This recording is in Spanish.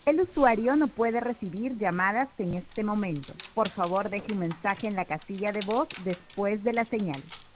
El usuario no puede recibir llamadas en este momento. Por favor, deje un mensaje en la casilla de voz después de la señal.